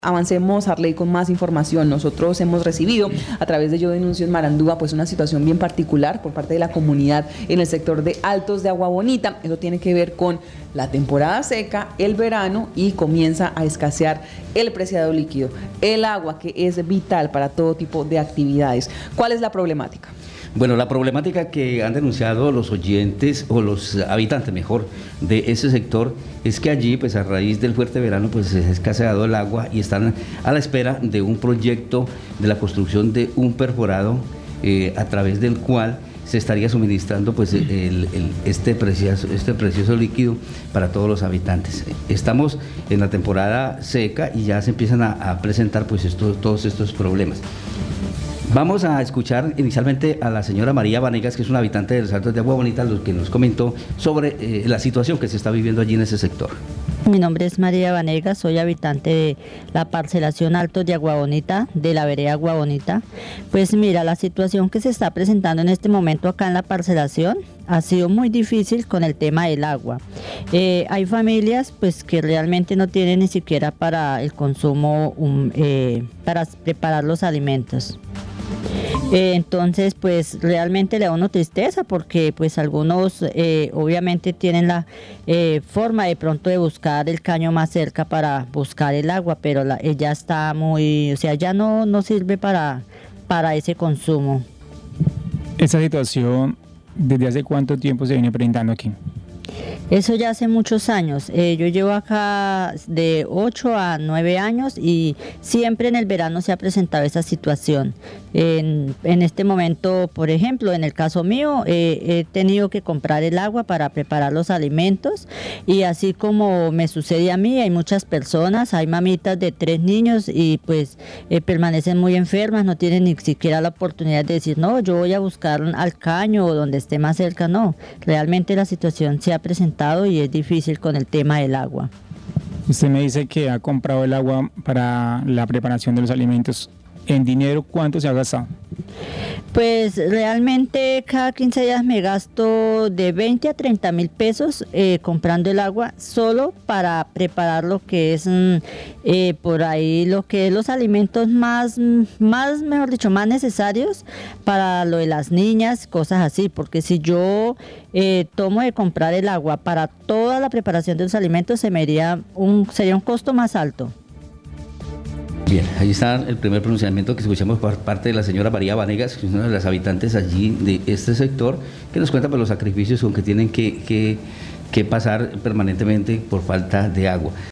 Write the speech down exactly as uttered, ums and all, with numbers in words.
Avancemos, Arley, con más información. Nosotros hemos recibido a través de Yo Denuncio en Marandúa pues una situación bien particular por parte de la comunidad en el sector de Altos de Agua Bonita. Eso tiene que ver con la temporada seca, el verano, y comienza a escasear el preciado líquido, el agua, que es vital para todo tipo de actividades. ¿Cuál es la problemática? Bueno, la problemática que han denunciado los oyentes, o los habitantes mejor, de ese sector, es que allí, pues a raíz del fuerte verano, pues se ha escaseado el agua y están a la espera de un proyecto de la construcción de un perforado eh, a través del cual se estaría suministrando pues el, el, este, precioso, este precioso líquido para todos los habitantes. Estamos en la temporada seca y ya se empiezan a, a presentar pues esto, todos estos problemas. Vamos a escuchar inicialmente a la señora María Vanegas, que es una habitante de los Altos de Agua Bonita, lo que nos comentó sobre eh, la situación que se está viviendo allí en ese sector. Mi nombre es María Vanegas, soy habitante de la parcelación Altos de Agua Bonita, de la vereda Agua Bonita. Pues mira, la situación que se está presentando en este momento acá en la parcelación ha sido muy difícil con el tema del agua. Eh, hay familias pues que realmente no tienen ni siquiera para el consumo, um, eh, para preparar los alimentos. Eh, entonces pues realmente le da uno tristeza porque pues algunos eh, obviamente tienen la eh, forma de pronto de buscar el caño más cerca para buscar el agua, pero la, ella está muy, o sea, ya no, no sirve para, para ese consumo. ¿Esta situación desde hace cuánto tiempo se viene presentando aquí? Eso ya hace muchos años. Eh, yo llevo acá de ocho a nueve años y siempre en el verano se ha presentado esa situación. En, en este momento, por ejemplo, en el caso mío, eh, he tenido que comprar el agua para preparar los alimentos, y así como me sucede a mí, hay muchas personas, hay mamitas de tres niños y pues eh, permanecen muy enfermas, no tienen ni siquiera la oportunidad de decir, no, yo voy a buscar al caño o donde esté más cerca. No, realmente la situación se ha presentado y es difícil con el tema del agua. Usted me dice que ha comprado el agua para la preparación de los alimentos. ¿En dinero cuánto se ha gastado? Pues realmente cada quince días me gasto de veinte a treinta mil pesos eh, comprando el agua solo para preparar lo que es eh, por ahí, lo que es los alimentos más, más, mejor dicho, más necesarios para lo de las niñas, cosas así, porque si yo eh, tomo de comprar el agua para toda la preparación de los alimentos, se me iría un, sería un costo más alto. Bien, ahí está el primer pronunciamiento que escuchamos por parte de la señora María Vanegas, que es una de las habitantes allí de este sector, que nos cuenta por los sacrificios con que tienen que, que, que pasar permanentemente por falta de agua.